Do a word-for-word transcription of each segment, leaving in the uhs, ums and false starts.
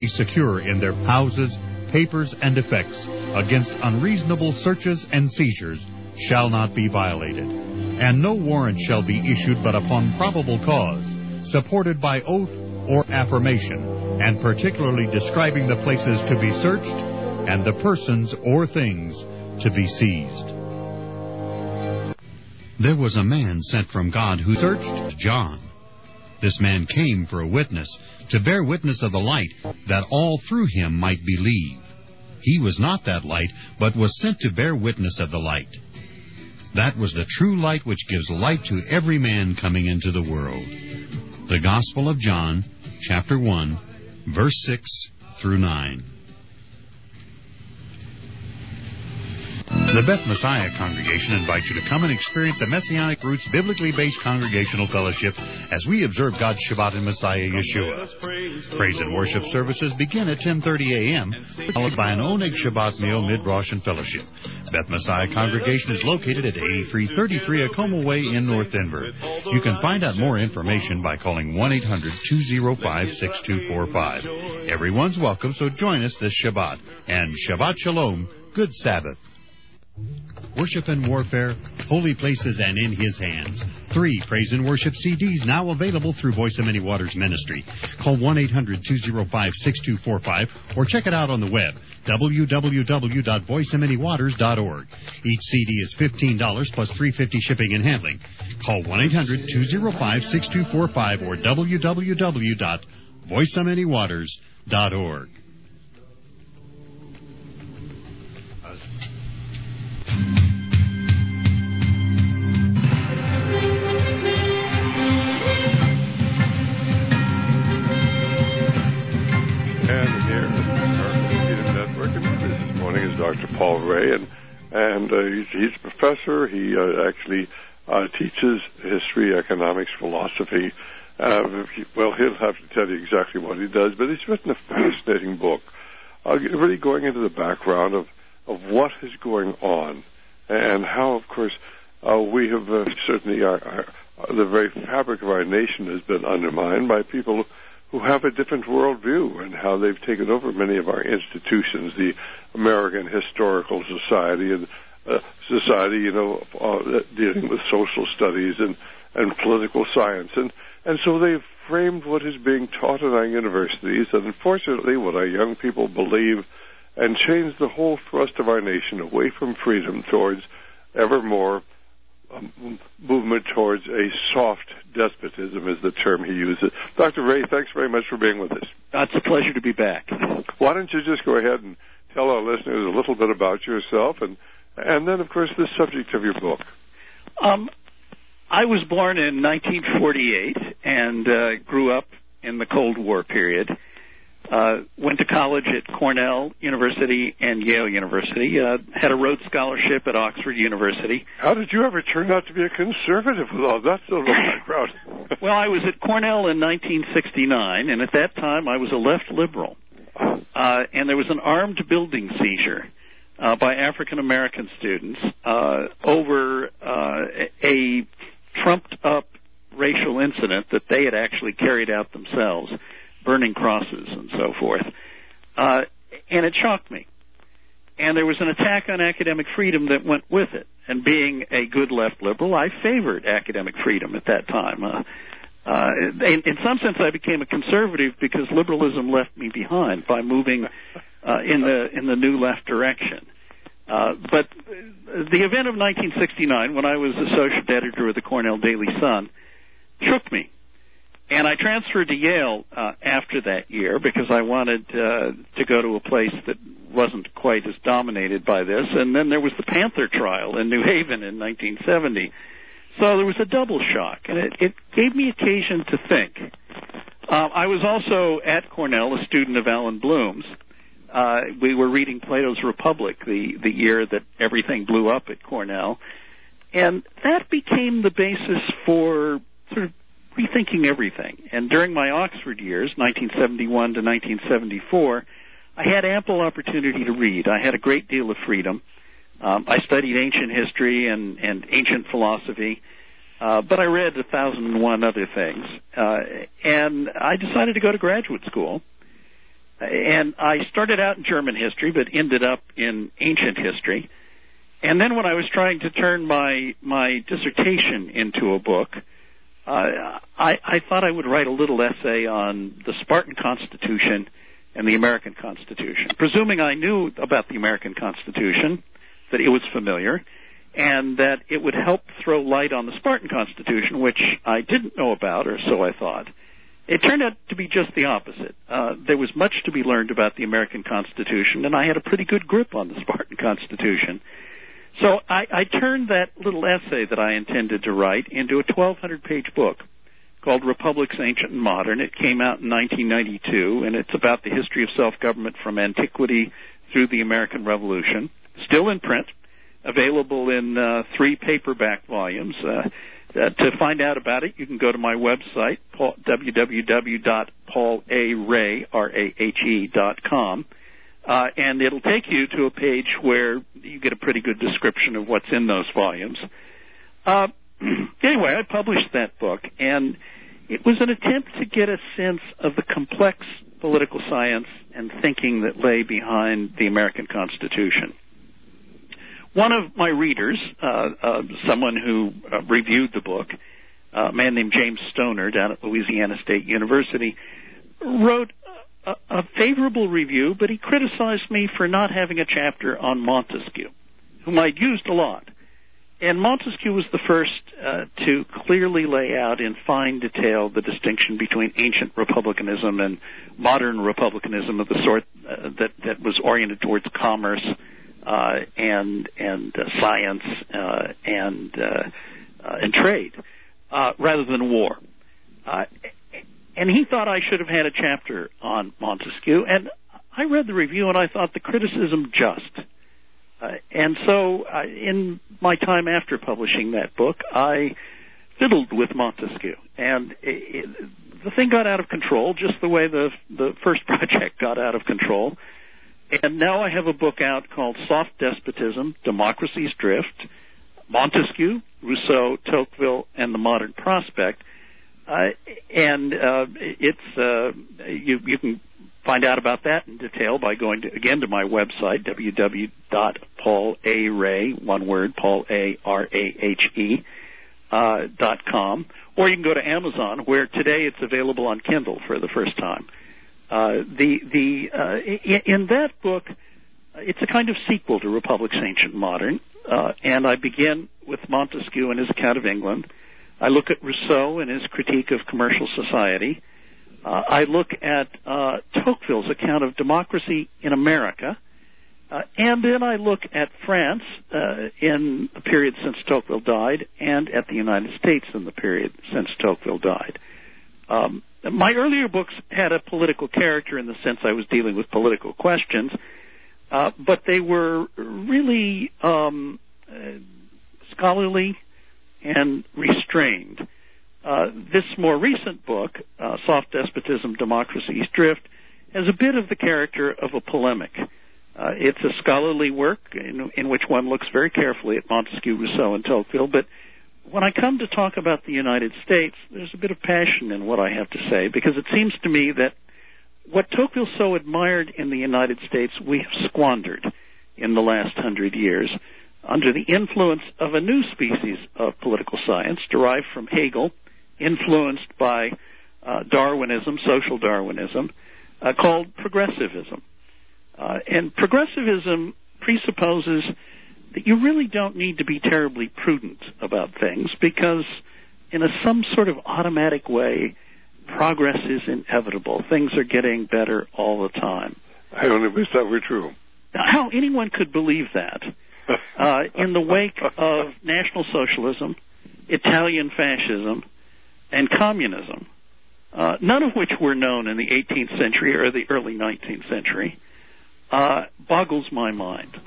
secure in their houses, papers, and effects against unreasonable searches and seizures shall not be violated, and no warrant shall be issued but upon probable cause, supported by oath or affirmation, and particularly describing the places to be searched and the persons or things to be seized. There was a man sent from God who searched John. This man came for a witness, to bear witness of the light, that all through him might believe. He was not that light, but was sent to bear witness of the light. That was the true light which gives light to every man coming into the world. The Gospel of John, chapter one, verse six through nine. The Beth Messiah congregation invites you to come and experience a Messianic Roots biblically based congregational fellowship as we observe God's Shabbat in Messiah Yeshua. Praise and worship services begin at ten thirty a.m., followed by an Oneg Shabbat meal, mid-Rosh, and fellowship. Beth Messiah congregation is located at eighty-three thirty-three Acoma Way in North Denver. You can find out more information by calling one eight hundred two oh five six two four five. Everyone's welcome, so join us this Shabbat. And Shabbat Shalom, good Sabbath. Worship and Warfare, Holy Places and In His Hands. Three praise and worship C Ds now available through Voice of Many Waters Ministry. Call one eight hundred two oh five six two four five or check it out on the web, w w w dot voice of many waters dot org. Each C D is fifteen dollars plus three dollars and fifty cents shipping and handling. Call one eight hundred two oh five six two four five or w w w dot voice of many waters dot org. Doctor Paul Ray, and and uh, he's, he's a professor. He uh, actually uh, teaches history, economics, philosophy. Uh, he, well, he'll have to tell you exactly what he does, but he's written a fascinating book, uh, really going into the background of, of what is going on and how, of course, uh, we have uh, certainly our, our, the very fabric of our nation has been undermined by people who have a different worldview, and how they've taken over many of our institutions, the American Historical Society and uh, Society, you know, uh, dealing with social studies and, and political science. And, and so they've framed what is being taught in our universities, and unfortunately what our young people believe, and changed the whole thrust of our nation away from freedom towards ever more Um, movement towards a soft despotism is the term he uses. Doctor Ray, thanks very much for being with us. It's a pleasure to be back. Why don't you just go ahead and tell our listeners a little bit about yourself, and and then, of course, the subject of your book. Um, I was born in nineteen forty-eight and uh, grew up in the Cold War period. Uh, went to college at Cornell University and Yale University. Uh, had a Rhodes Scholarship at Oxford University. How did you ever turn out to be a conservative with all that sort of background? Well, I was at Cornell in nineteen sixty-nine, and at that time I was a left liberal. Uh, and there was an armed building seizure uh, by African-American students uh, over uh, a trumped-up racial incident that they had actually carried out themselves, burning crosses and so forth. Uh, and it shocked me. And there was an attack on academic freedom that went with it. And being a good left liberal, I favored academic freedom at that time. Uh, uh, in, in some sense, I became a conservative because liberalism left me behind by moving uh, in the in the new left direction. Uh, but the event of nineteen sixty-nine, when I was associate editor of the Cornell Daily Sun, shook me. And I transferred to Yale uh, after that year because I wanted uh, to go to a place that wasn't quite as dominated by this. And then there was the Panther trial in New Haven in nineteen seventy. So there was a double shock, and it, it gave me occasion to think. Uh, I was also at Cornell a student of Alan Bloom's. Uh, we were reading Plato's Republic the, the year that everything blew up at Cornell. And that became the basis for sort of rethinking everything. And during my Oxford years, nineteen seventy-one to nineteen seventy-four, I had ample opportunity to read. I had a great deal of freedom. Um, I studied ancient history and, and ancient philosophy, uh, but I read a thousand and one other things. Uh, and I decided to go to graduate school. And I started out in German history, but ended up in ancient history. And then when I was trying to turn my my dissertation into a book, uh, I, I thought I would write a little essay on the Spartan Constitution and the American Constitution, presuming I knew about the American Constitution, that it was familiar, and that it would help throw light on the Spartan Constitution, which I didn't know about, or so I thought. It turned out to be just the opposite. Uh, there was much to be learned about the American Constitution, and I had a pretty good grip on the Spartan Constitution. So I, I turned that little essay that I intended to write into a twelve hundred page book called Republics, Ancient and Modern. It came out in nineteen ninety-two, and it's about the history of self-government from antiquity through the American Revolution. Still in print, available in uh, three paperback volumes. Uh, uh, to find out about it, you can go to my website, w w w dot paul a rahe dot com. Uh, and it'll take you to a page where you get a pretty good description of what's in those volumes. Uh, anyway, I published that book, and it was an attempt to get a sense of the complex political science and thinking that lay behind the American Constitution. One of my readers, uh, uh, someone who uh, reviewed the book, uh, a man named James Stoner down at Louisiana State University, wrote a, a favorable review, but he criticized me for not having a chapter on Montesquieu, whom I'd used a lot. And Montesquieu was the first uh, to clearly lay out in fine detail the distinction between ancient republicanism and modern republicanism of the sort uh, that, that was oriented towards commerce uh, and and uh, science uh, and uh, uh, and trade uh, rather than war. Uh, and he thought I should have had a chapter on Montesquieu, and I read the review and I thought the criticism just. Uh, and so, uh, in my time after publishing that book, I fiddled with Montesquieu, and it, it, the thing got out of control, just the way the the first project got out of control. And now I have a book out called Soft Despotism, Democracy's Drift, Montesquieu, Rousseau, Tocqueville, and the Modern Prospect. Uh, and uh, it's uh, you you can find out about that in detail by going to, again, to my website, w w w dot paul a rahe, one word, Paul A R A H E, uh, dot com, or you can go to Amazon, where today it's available on Kindle for the first time. Uh, the the uh, in, in that book, it's a kind of sequel to Republics, Ancient and Modern, uh, and I begin with Montesquieu and his account of England. I look at Rousseau and his critique of commercial society. Uh, I look at uh, Tocqueville's account of democracy in America, uh, and then I look at France uh, in the period since Tocqueville died, and at the United States in the period since Tocqueville died. Um, my earlier books had a political character in the sense I was dealing with political questions, uh, but they were really um, uh, scholarly and restrained. Uh, this more recent book, uh, Soft Despotism, Democracy's Drift, has a bit of the character of a polemic. Uh, it's a scholarly work in, in which one looks very carefully at Montesquieu, Rousseau, and Tocqueville, but when I come to talk about the United States, there's a bit of passion in what I have to say, because it seems to me that what Tocqueville so admired in the United States, we have squandered in the last hundred years under the influence of a new species of political science derived from Hegel, influenced by uh, Darwinism, social Darwinism, uh, called progressivism. Uh, and progressivism presupposes that you really don't need to be terribly prudent about things, because in a some sort of automatic way, progress is inevitable. Things are getting better all the time. I only wish that were true. Now, how anyone could believe that uh, in the wake of National Socialism, Italian fascism, and communism, uh, none of which were known in the eighteenth century or the early nineteenth century, uh, boggles my mind.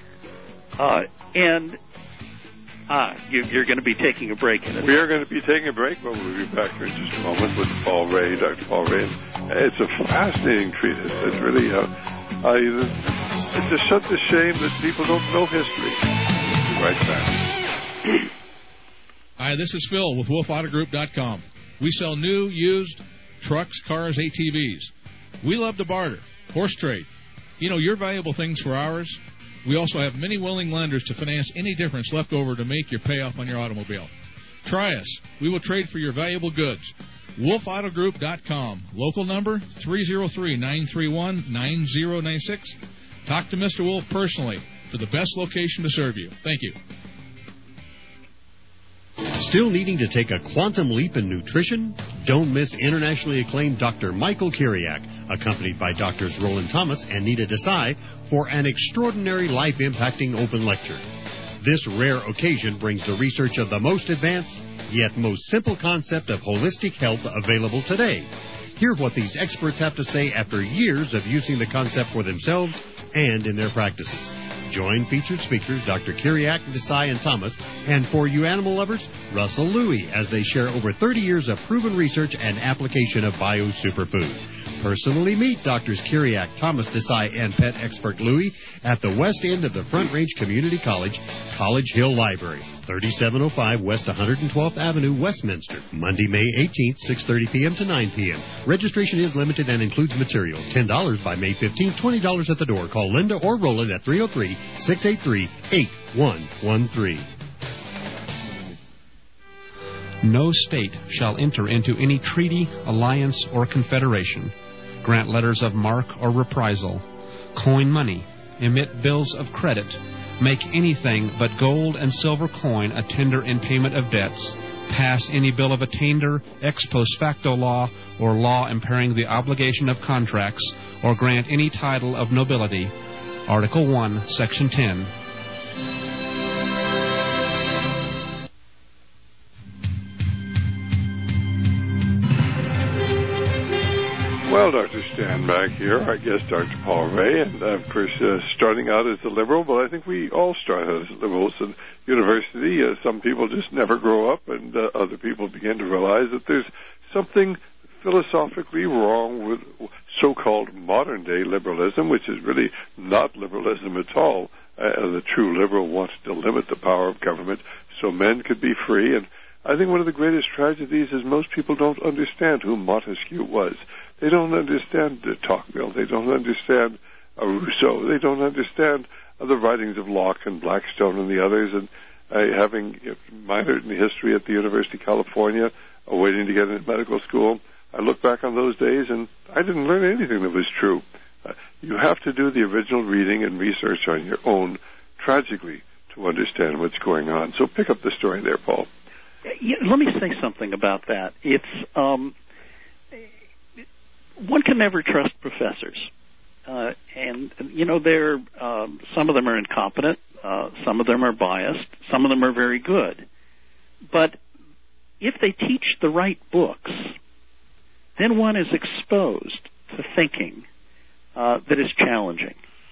Uh, and ah, you, you're going to be taking a break in it. We are going to be taking a break, but we'll be back here in just a moment with Paul Rahe, Doctor Paul Rahe. It's a fascinating treatise. It's really, uh, uh, it's just such a shame that people don't know history. We'll be right back. Hi, this is Phil with Wolf Auto Group dot com. We sell new, used trucks, cars, A T Vs. We love to barter. Horse trade. You know, your valuable things for ours. We also have many willing lenders to finance any difference left over to make your payoff on your automobile. Try us. We will trade for your valuable goods. wolf auto group dot com. Local number three oh three, nine three one, nine oh nine six. Talk to Mister Wolf personally for the best location to serve you. Thank you. Still needing to take a quantum leap in nutrition? Don't miss internationally acclaimed Doctor Michael Kiriak, accompanied by Doctors Roland Thomas and Nita Desai, for an extraordinary life-impacting open lecture. This rare occasion brings the research of the most advanced, yet most simple concept of holistic health available today. Hear what these experts have to say after years of using the concept for themselves and in their practices. Join featured speakers Doctor Kiriak, Desai, and Thomas, and for you animal lovers, Russell Louie, as they share over thirty years of proven research and application of Bio Superfood. Personally meet Doctors Kiriak, Thomas, Desai, and pet expert Louie at the west end of the Front Range Community College, College Hill Library, thirty-seven oh five West one hundred twelfth Avenue, Westminster. Monday, May eighteenth, six thirty p.m. to nine p.m. Registration is limited and includes materials. ten dollars by May fifteenth, twenty dollars at the door. Call Linda or Roland at three oh three, six eight three, eight one one three. No state shall enter into any treaty, alliance, or confederation, grant letters of marque or reprisal, coin money, emit bills of credit, make anything but gold and silver coin a tender in payment of debts, pass any bill of attainder, ex post facto law, or law impairing the obligation of contracts, or grant any title of nobility. Article one, Section ten. Well, Doctor Stan back here, I guess Doctor Paul Ray, and uh, of course uh, starting out as a liberal, but I think we all start out as liberals in university. Uh, some people just never grow up, and uh, other people begin to realize that there's something philosophically wrong with so-called modern-day liberalism, which is really not liberalism at all. Uh, the true liberal wants to limit the power of government so men could be free, and I think one of the greatest tragedies is most people don't understand who Montesquieu was. They don't understand uh, Tocqueville. They don't understand uh, Rousseau. They don't understand uh, the writings of Locke and Blackstone and the others. And uh, having uh, minored in history at the University of California, uh, waiting to get into medical school, I look back on those days and I didn't learn anything that was true. Uh, you have to do the original reading and research on your own, tragically, to understand what's going on. So pick up the story there, Paul. Yeah, let me say something about that. It's um, one can never trust professors, uh, and you know, they're um, some of them are incompetent, uh, some of them are biased, some of them are very good. But if they teach the right books, then one is exposed to thinking uh, that is challenging.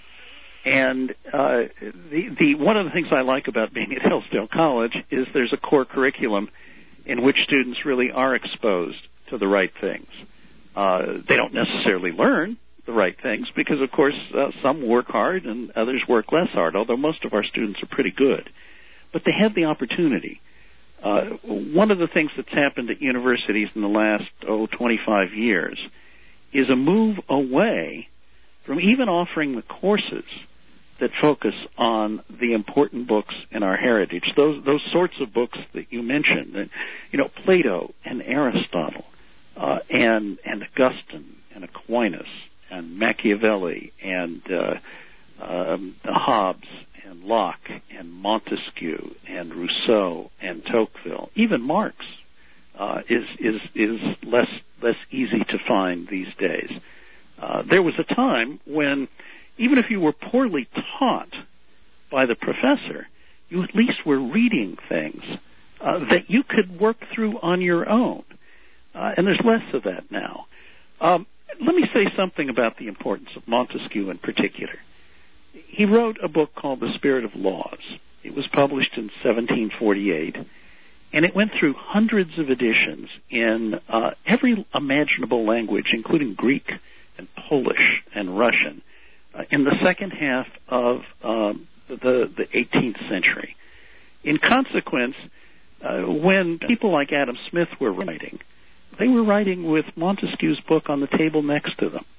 And uh, the, the one of the things I like about being at Hillsdale College is there's a core curriculum in which students really are exposed to the right things. Uh, they don't necessarily learn the right things because, of course, uh, some work hard and others work less hard, although most of our students are pretty good. But they have the opportunity. Uh, one of the things that's happened at universities in the last, oh, twenty-five years is a move away from even offering the courses that focus on the important books in our heritage, those those sorts of books that you mentioned, you know, Plato and Aristotle, uh, and and Augustine and Aquinas and Machiavelli and uh, um, Hobbes and Locke and Montesquieu and Rousseau and Tocqueville, even Marx uh, is is is less less easy to find these days. Uh, there was a time when, even if you were poorly taught by the professor, you at least were reading things uh, that you could work through on your own. Uh, and there's less of that now. Um, let me say something about the importance of Montesquieu in particular. He wrote a book called The Spirit of Laws. It was published in seventeen forty-eight, and it went through hundreds of editions in uh, every imaginable language, including Greek and Polish and Russian, uh, in the second half of um, the, the eighteenth century. In consequence, uh, when people like Adam Smith were writing, they were writing with Montesquieu's book on the table next to them.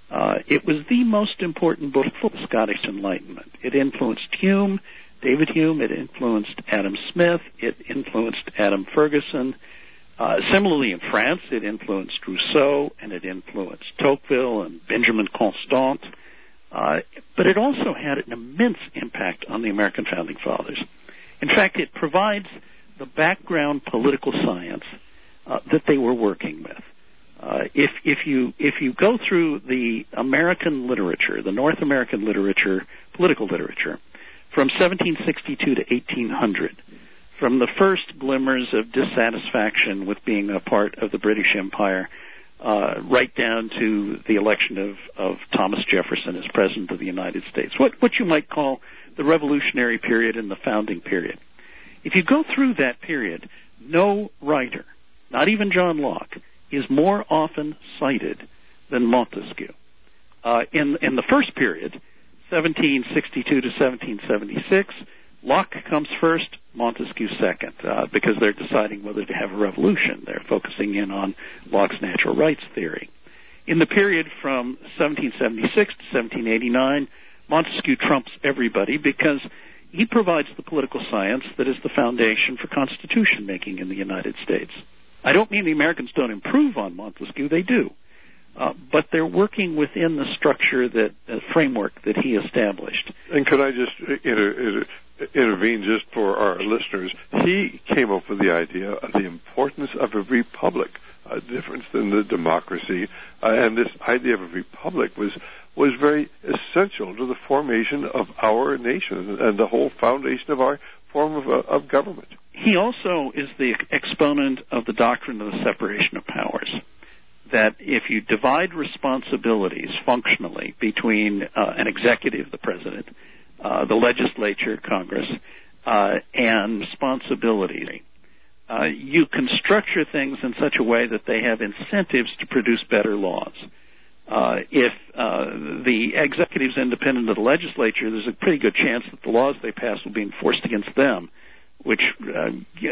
Uh, it was the most important book for the Scottish Enlightenment. It influenced Hume, David Hume. It influenced Adam Smith. It influenced Adam Ferguson. Uh, similarly, in France, it influenced Rousseau, and it influenced Tocqueville and Benjamin Constant. Uh, but it also had an immense impact on the American Founding Fathers. In fact, it provides the background political science uh, that they were working with. Uh, if if you if you go through the American literature, the North American literature, political literature, from seventeen sixty-two to eighteen hundred, from the first glimmers of dissatisfaction with being a part of the British Empire, uh, right down to the election of, of Thomas Jefferson as President of the United States, what what you might call the Revolutionary period and the Founding period. If you go through that period, no writer, not even John Locke, is more often cited than Montesquieu. Uh, in in the first period, seventeen sixty-two to seventeen seventy-six, Locke comes first, Montesquieu second, uh, because they're deciding whether to have a revolution. They're focusing in on Locke's natural rights theory. In the period from seventeen seventy-six to seventeen eighty-nine, Montesquieu trumps everybody because he provides the political science that is the foundation for constitution making in the United States. I don't mean the Americans don't improve on Montesquieu, they do. Uh, but they're working within the structure, that uh, framework that he established. And could I just inter- inter- intervene just for our listeners? He came up with the idea of the importance of a republic, a difference in the democracy, uh, and this idea of a republic was was very essential to the formation of our nation and the whole foundation of our form of, uh, of government. He also is the exponent of the doctrine of the separation of powers, that if you divide responsibilities functionally between uh, an executive, the president, uh, the legislature, Congress, uh, and responsibility, uh, you can structure things in such a way that they have incentives to produce better laws. Uh, if uh, the executive's independent of the legislature, there's a pretty good chance that the laws they pass will be enforced against them, which uh,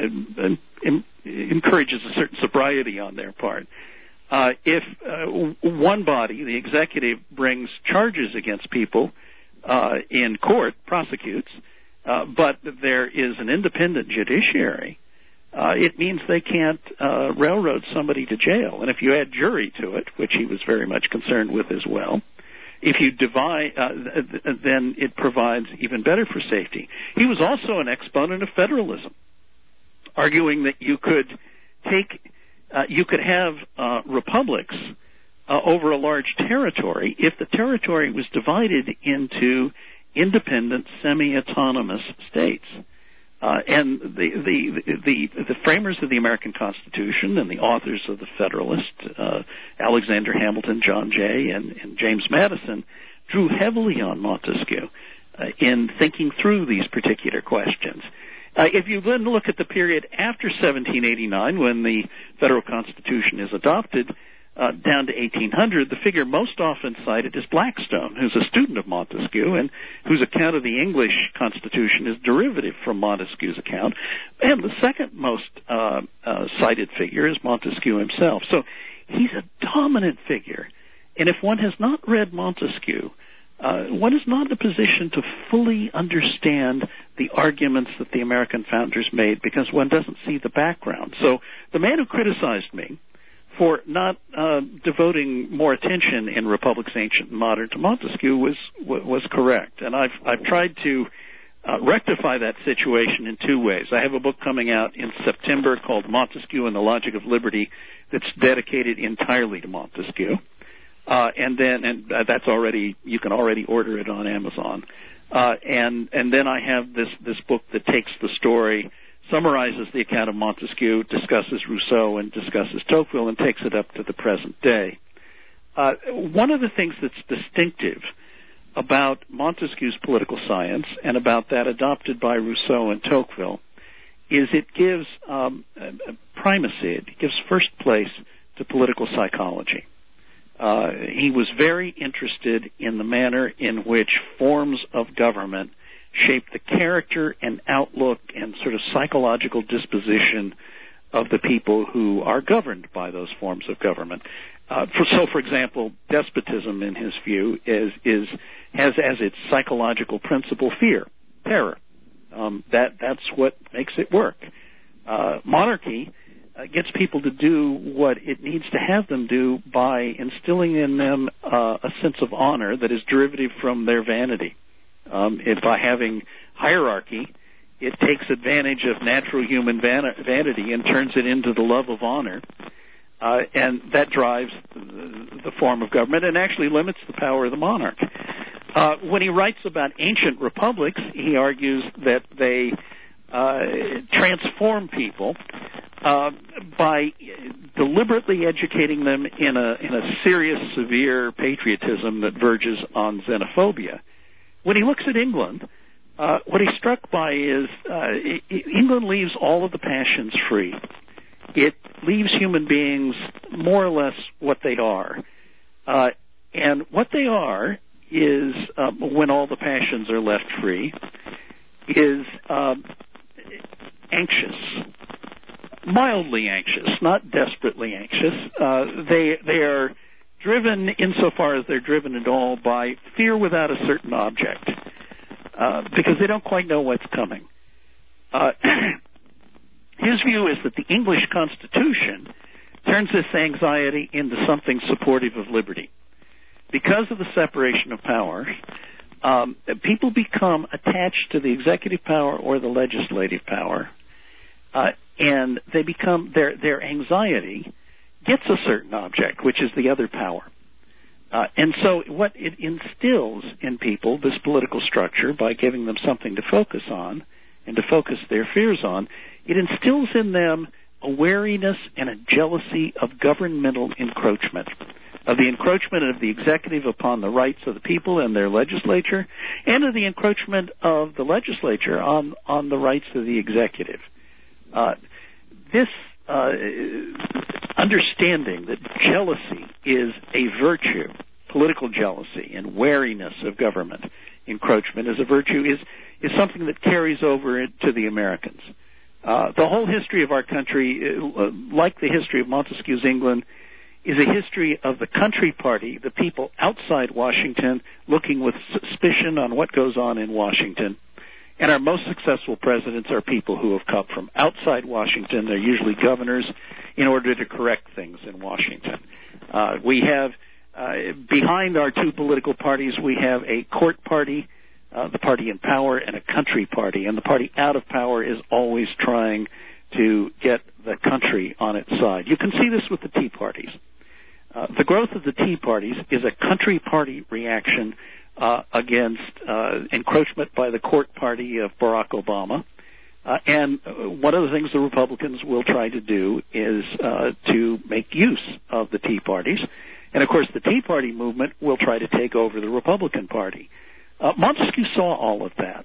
in, encourages a certain sobriety on their part. Uh, if uh, one body, the executive, brings charges against people uh, in court, prosecutes, uh, but there is an independent judiciary, uh, it means they can't uh, railroad somebody to jail. And if you add jury to it, which he was very much concerned with as well, if you divide, uh, then it provides even better for safety. He was also an exponent of federalism, arguing that you could take, uh, you could have uh, republics uh, over a large territory if the territory was divided into independent, semi-autonomous states. Uh, and the, the the the framers of the American Constitution and the authors of the Federalist, uh, Alexander Hamilton, John Jay, and, and James Madison, drew heavily on Montesquieu uh, in thinking through these particular questions. Uh, if you then look at the period after seventeen eighty-nine, when the federal Constitution is adopted, uh, down to eighteen hundred, the figure most often cited is Blackstone, who's a student of Montesquieu and whose account of the English Constitution is derivative from Montesquieu's account. And the second most uh, uh, cited figure is Montesquieu himself. So he's a dominant figure. And if one has not read Montesquieu, uh, one is not in a position to fully understand the arguments that the American founders made because one doesn't see the background. So the man who criticized me for not uh, devoting more attention in Republics Ancient and Modern to Montesquieu was was correct, and I've I've tried to uh, rectify that situation in two ways. I have a book coming out in September called Montesquieu and the Logic of Liberty that's dedicated entirely to Montesquieu, uh, and then and uh, that's already you can already order it on Amazon, uh, and and then I have this this book that takes the story, summarizes the account of Montesquieu, discusses Rousseau, and discusses Tocqueville, and takes it up to the present day. Uh, one of the things that's distinctive about Montesquieu's political science and about that adopted by Rousseau and Tocqueville is it gives um, primacy, it gives first place to political psychology. Uh, he was very interested in the manner in which forms of government shape the character and outlook and sort of psychological disposition of the people who are governed by those forms of government. Uh, for, so, for example, despotism, in his view, is is has as its psychological principle fear, terror. Um, that that's what makes it work. Uh, monarchy uh, gets people to do what it needs to have them do by instilling in them uh, a sense of honor that is derivative from their vanity. Um, if by having hierarchy, it takes advantage of natural human van- vanity and turns it into the love of honor. Uh, and that drives the, the form of government and actually limits the power of the monarch. Uh, when he writes about ancient republics, he argues that they uh, transform people uh, by deliberately educating them in a in a serious, severe patriotism that verges on xenophobia. When he looks at England, uh, what he's struck by is uh, England leaves all of the passions free. It leaves human beings more or less what they are. Uh, and what they are is, um, when all the passions are left free, is um, anxious, mildly anxious, not desperately anxious. Uh, they they are driven, insofar as they're driven at all, by fear without a certain object, uh, because they don't quite know what's coming. Uh, His view is that the English Constitution turns this anxiety into something supportive of liberty. Because of the separation of powers, um, people become attached to the executive power or the legislative power, uh, and they become their their anxiety gets a certain object, which is the other power. Uh, and so what it instills in people, this political structure, by giving them something to focus on and to focus their fears on, it instills in them a wariness and a jealousy of governmental encroachment, of the encroachment of the executive upon the rights of the people and their legislature, and of the encroachment of the legislature on, on the rights of the executive. Uh, this uh, understanding that jealousy is a virtue, political jealousy and wariness of government encroachment is a virtue, is, is something that carries over to the Americans. Uh, the whole history of our country, uh, like the history of Montesquieu's England, is a history of the country party, the people outside Washington, looking with suspicion on what goes on in Washington. And our most successful presidents are people who have come from outside Washington. They're usually governors in order to correct things in Washington. Uh, we have, uh, behind our two political parties, we have a court party, Uh, the party in power, and a country party. And the party out of power is always trying to get the country on its side. You can see this with the Tea Parties. Uh, the growth of the Tea Parties is a country party reaction uh, against uh, encroachment by the court party of Barack Obama. Uh, and one of the things the Republicans will try to do is uh, to make use of the Tea Parties. And, of course, the Tea Party movement will try to take over the Republican Party. Uh, Montesquieu saw all of that,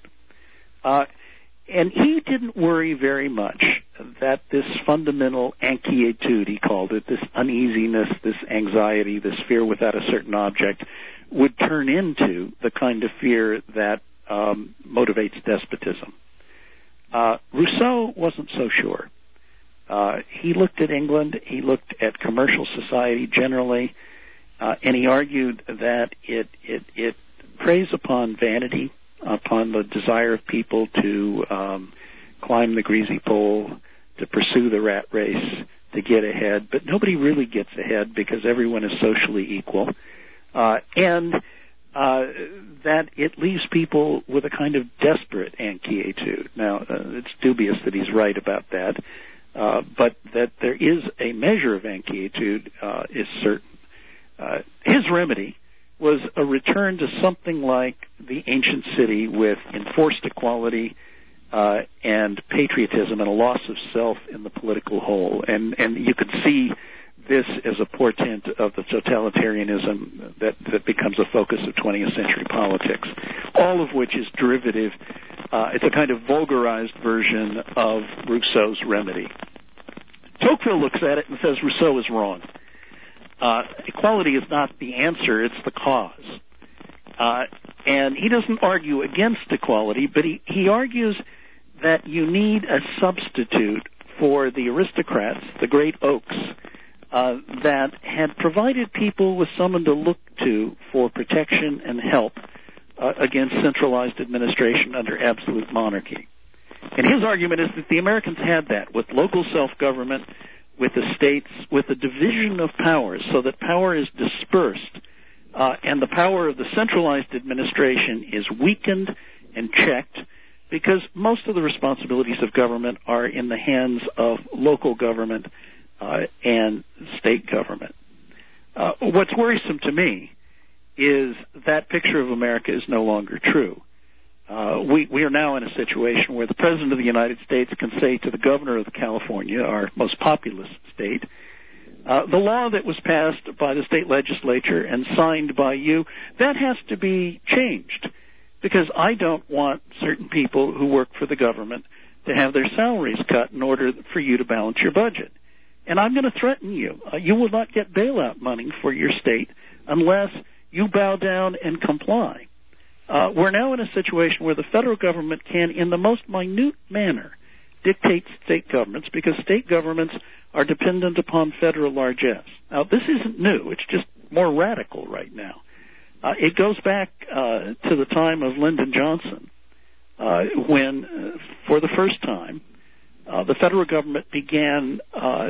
uh, and he didn't worry very much that this fundamental inquietude, he called it, this uneasiness, this anxiety, this fear without a certain object, would turn into the kind of fear that um, motivates despotism. Uh, Rousseau wasn't so sure. Uh, he looked at England, he looked at commercial society generally, uh, and he argued that it it it preys upon vanity, upon the desire of people to um, climb the greasy pole, to pursue the rat race, to get ahead. But nobody really gets ahead because everyone is socially equal. Uh, and uh, that it leaves people with a kind of desperate inquietude. Now, uh, it's dubious that he's right about that, uh, but that there is a measure of inquietude uh, is certain. Uh, his remedy was a return to something like the ancient city with enforced equality uh, and patriotism and a loss of self in the political whole. And, and you could see this as a portent of the totalitarianism that, that becomes a focus of twentieth century politics, all of which is derivative. Uh, it's a kind of vulgarized version of Rousseau's remedy. Tocqueville looks at it and says Rousseau is wrong. Uh, equality is not the answer, it's the cause. Uh, and he doesn't argue against equality, but he, he argues that you need a substitute for the aristocrats, the great oaks, uh, that had provided people with someone to look to for protection and help uh, against centralized administration under absolute monarchy. And his argument is that the Americans had that with local self-government, with the states, with the division of powers, so that power is dispersed, uh, and the power of the centralized administration is weakened and checked, because most of the responsibilities of government are in the hands of local government uh, and state government. Uh, what's worrisome to me is that picture of America is no longer true. Uh, we, we are now in a situation where the President of the United States can say to the governor of California, our most populous state, uh, the law that was passed by the state legislature and signed by you, that has to be changed, because I don't want certain people who work for the government to have their salaries cut in order for you to balance your budget. And I'm going to threaten you. Uh, you will not get bailout money for your state unless you bow down and comply. Uh, we're now in a situation where the federal government can, in the most minute manner, dictate state governments, because state governments are dependent upon federal largesse. Now, this isn't new. It's just more radical right now. Uh, it goes back uh, to the time of Lyndon Johnson, uh, when, uh, for the first time, uh, the federal government began uh,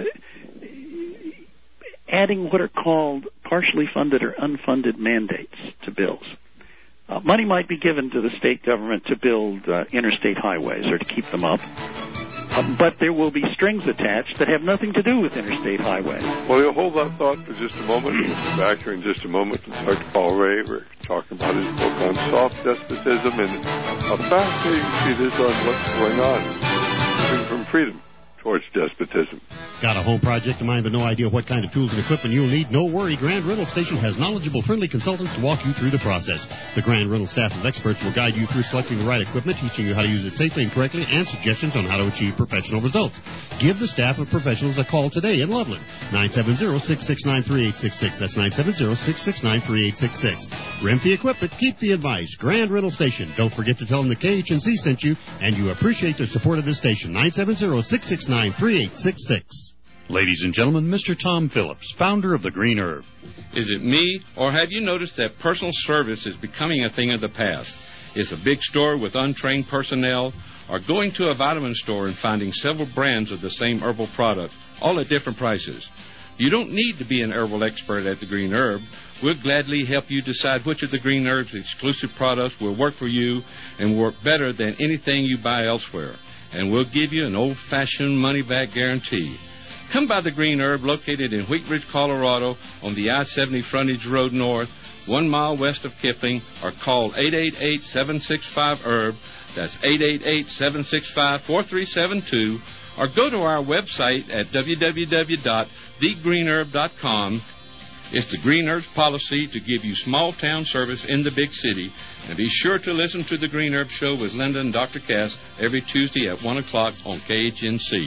adding what are called partially funded or unfunded mandates to bills. Uh, money might be given to the state government to build uh, interstate highways or to keep them up, uh, but there will be strings attached that have nothing to do with interstate highways. Well, you'll hold that thought for just a moment. We'll be back here in just a moment with Doctor Paul Ray. We're talking about his book on soft despotism and a fascinating treatise on what's going on, moving from freedom towards despotism. Got a home project in mind but no idea what kind of tools and equipment you'll need? No worry, Grand Rental Station has knowledgeable, friendly consultants to walk you through the process. The Grand Rental staff of experts will guide you through selecting the right equipment, teaching you how to use it safely and correctly, and suggestions on how to achieve professional results. Give the staff of professionals a call today in Loveland, nine seven zero, six six nine, three eight six six. That's nine seven zero, six six nine, three eight six six. Rent the equipment, keep the advice. Grand Rental Station. Don't forget to tell them the K H N C sent you, and you appreciate the support of this station. nine seven zero, six six nine, three eight six six. Ladies and gentlemen, Mister Tom Phillips, founder of the Green Herb. Is it me, or have you noticed that personal service is becoming a thing of the past? Is a big store with untrained personnel, or going to a vitamin store and finding several brands of the same herbal product, all at different prices? You don't need to be an herbal expert at the Green Herb. We'll gladly help you decide which of the Green Herb's exclusive products will work for you and work better than anything you buy elsewhere. And we'll give you an old-fashioned money-back guarantee. Come by the Green Herb, located in Wheat Ridge, Colorado, on the I seventy Frontage Road North, one mile west of Kipling, or call eight eight eight, seven six five, herb. That's eight eight eight, seven six five, four three seven two, or go to our website at w w w dot the green herb dot com. It's the Green Herb's policy to give you small-town service in the big city. And be sure to listen to the Green Herb Show with Linda and Doctor Cass every Tuesday at one o'clock on K H N C.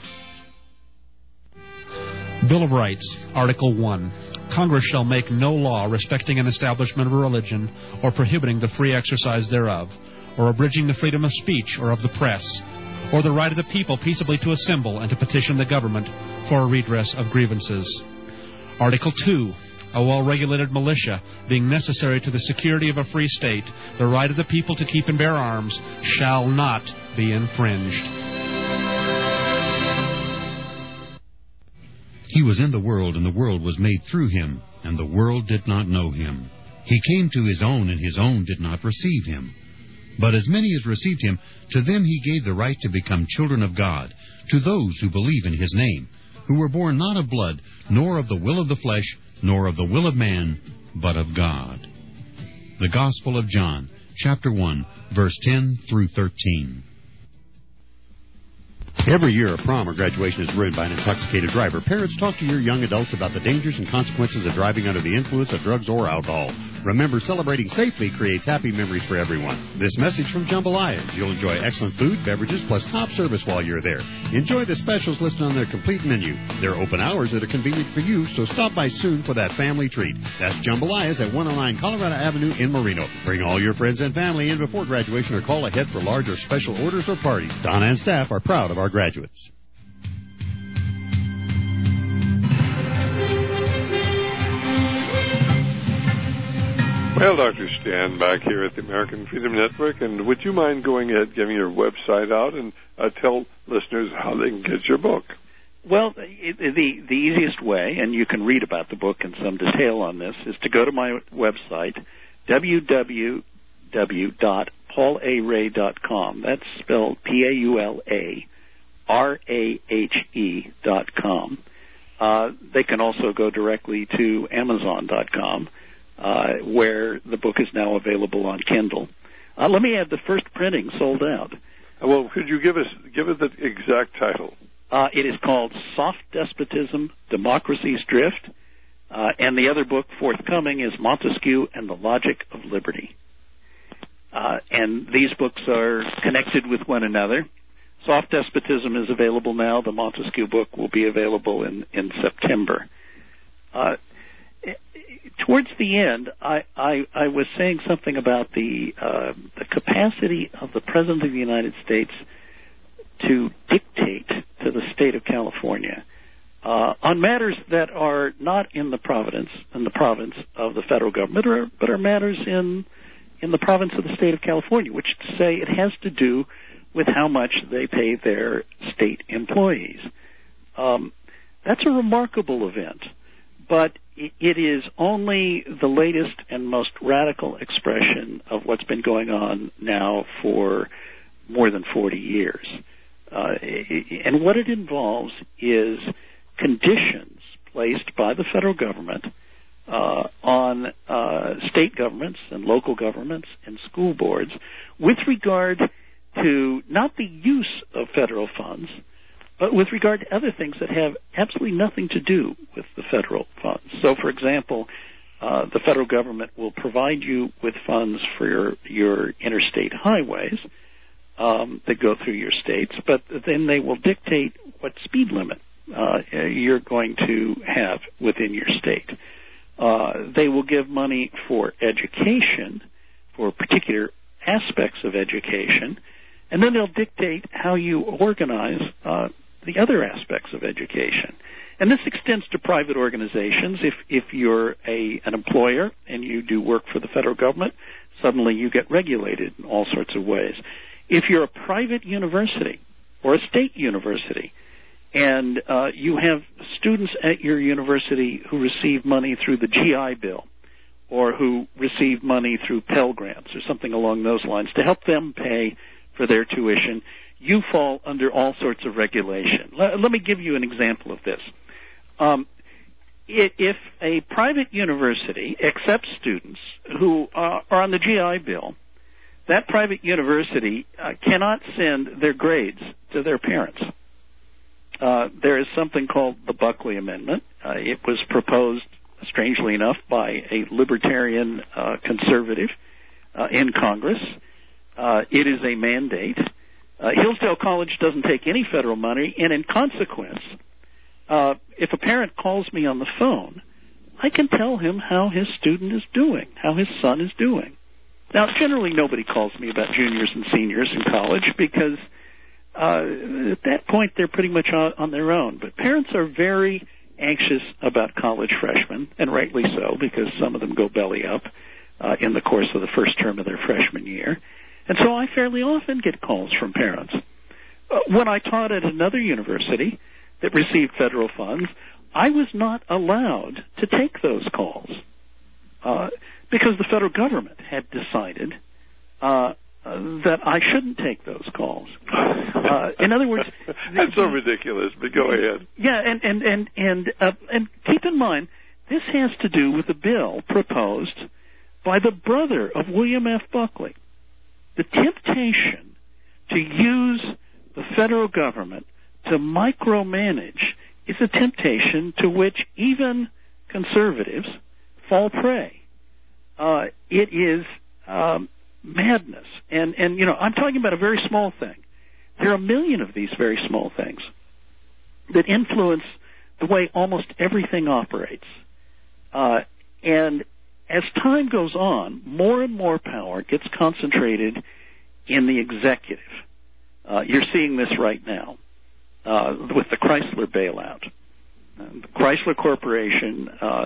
Bill of Rights, Article one. Congress shall make no law respecting an establishment of a religion or prohibiting the free exercise thereof, or abridging the freedom of speech or of the press, or the right of the people peaceably to assemble and to petition the government for a redress of grievances. Article two. A well-regulated militia, being necessary to the security of a free state, the right of the people to keep and bear arms, shall not be infringed. He was in the world, and the world was made through him, and the world did not know him. He came to his own, and his own did not receive him. But as many as received him, to them he gave the right to become children of God, to those who believe in his name, who were born not of blood, nor of the will of the flesh, nor of the will of man, but of God. The Gospel of John, chapter one, verse ten through thirteen. Every year, a prom or graduation is ruined by an intoxicated driver. Parents, talk to your young adults about the dangers and consequences of driving under the influence of drugs or alcohol. Remember, celebrating safely creates happy memories for everyone. This message from Jambalayas. You'll enjoy excellent food, beverages, plus top service while you're there. Enjoy the specials listed on their complete menu. There are open hours that are convenient for you, so stop by soon for that family treat. That's Jambalayas at one oh nine Colorado Avenue in Marino. Bring all your friends and family in before graduation or call ahead for large or special orders or parties. Donna and staff are proud of our graduates. Well, Doctor Stan, back here at the American Freedom Network, and would you mind going ahead, giving your website out, and uh, tell listeners how they can get your book? Well, it, the the easiest way, and you can read about the book in some detail on this, is to go to my website, w w w dot paul a ray dot com. That's spelled P A U L A R A H E dot com. Uh, they can also go directly to amazon dot com, uh, where the book is now available on Kindle. Uh, let me add, the first printing sold out. Well, could you give us give us the exact title? Uh, it is called Soft Despotism, Democracy's Drift, uh, and the other book forthcoming is Montesquieu and the Logic of Liberty. Uh, and these books are connected with one another. Soft Despotism is available now. The Montesquieu book will be available in, in September. Uh, towards the end, I, I, I was saying something about the, uh, the capacity of the President of the United States to dictate to the state of California uh, on matters that are not in the providence in the province of the federal government, or, but are matters in in the province of the state of California, which to say it has to do with how much they pay their state employees. Um, that's a remarkable event, but it, it is only the latest and most radical expression of what's been going on now for more than forty years. Uh, and what it involves is conditions placed by the federal government uh, on uh, state governments and local governments and school boards with regard to not the use of federal funds, but with regard to other things that have absolutely nothing to do with the federal funds. So, for example, uh, the federal government will provide you with funds for your, your interstate highways, Um, that go through your states, but then they will dictate what speed limit uh, you're going to have within your state. Uh, they will give money for education, for particular aspects of education, and then they'll dictate how you organize uh, the other aspects of education. And this extends to private organizations. If if you're a an employer and you do work for the federal government, suddenly you get regulated in all sorts of ways. If you're a private university or a state university and uh, you have students at your university who receive money through the G I Bill or who receive money through Pell Grants or something along those lines to help them pay for their tuition, you fall under all sorts of regulation. Let, let me give you an example of this. Um, if a private university accepts students who uh, are on the G I Bill, that private university uh, cannot send their grades to their parents. Uh, there is something called the Buckley Amendment. Uh, it was proposed, strangely enough, by a libertarian uh, conservative uh, in Congress. Uh, it is a mandate. Uh, Hillsdale College doesn't take any federal money, and in consequence, uh, if a parent calls me on the phone, I can tell him how his student is doing, how his son is doing. Now, generally nobody calls me about juniors and seniors in college because uh, at that point they're pretty much on, on their own. But parents are very anxious about college freshmen, and rightly so, because some of them go belly up uh, in the course of the first term of their freshman year. And so I fairly often get calls from parents. Uh, when I taught at another university that received federal funds, I was not allowed to take those calls. Uh, because the federal government had decided uh, uh, that I shouldn't take those calls. Uh, in other words, that's so ridiculous. But go ahead. Yeah, and and and and uh, and keep in mind, this has to do with a bill proposed by the brother of William F. Buckley. The temptation to use the federal government to micromanage is a temptation to which even conservatives fall prey. Uh, it is um, madness. And, and, you know, I'm talking about a very small thing. There are a million of these very small things that influence the way almost everything operates. Uh, and as time goes on, more and more power gets concentrated in the executive. Uh, you're seeing this right now uh, with the Chrysler bailout. the Chrysler Corporation uh,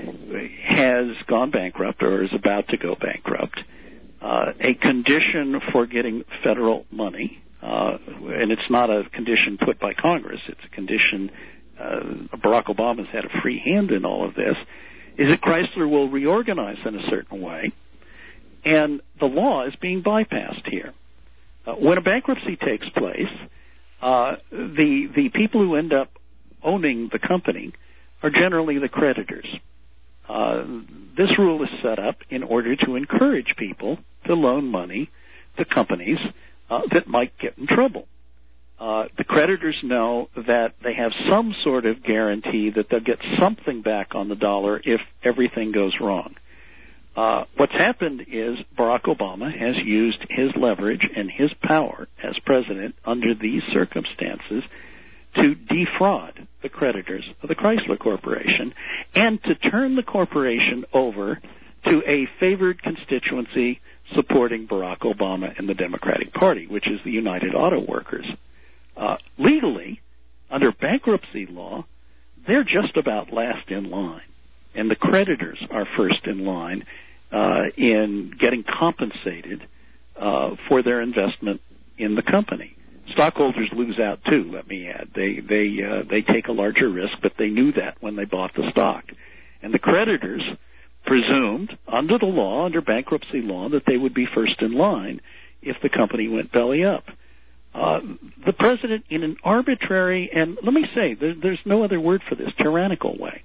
has gone bankrupt or is about to go bankrupt. Uh, a condition for getting federal money, uh, and it's not a condition put by Congress, it's a condition, uh, Barack Obama's had a free hand in all of this, is that Chrysler will reorganize in a certain way, and the law is being bypassed here. Uh, when a bankruptcy takes place, uh, the the people who end up owning the company are generally the creditors. Uh, this rule is set up in order to encourage people to loan money to companies uh, that might get in trouble. Uh, the creditors know that they have some sort of guarantee that they'll get something back on the dollar if everything goes wrong. Uh, what's happened is Barack Obama has used his leverage and his power as president under these circumstances to defraud the creditors of the Chrysler Corporation and to turn the corporation over to a favored constituency supporting Barack Obama and the Democratic Party, which is the United Auto Workers. Uh, legally, under bankruptcy law, they're just about last in line, and the creditors are first in line uh, in getting compensated uh, for their investment in the company. Stockholders lose out too. Let me add, they they uh, they take a larger risk, but they knew that when they bought the stock, and the creditors presumed under the law, under bankruptcy law, that they would be first in line if the company went belly up. Uh, the president, in an arbitrary and let me say, there, there's no other word for this, tyrannical way,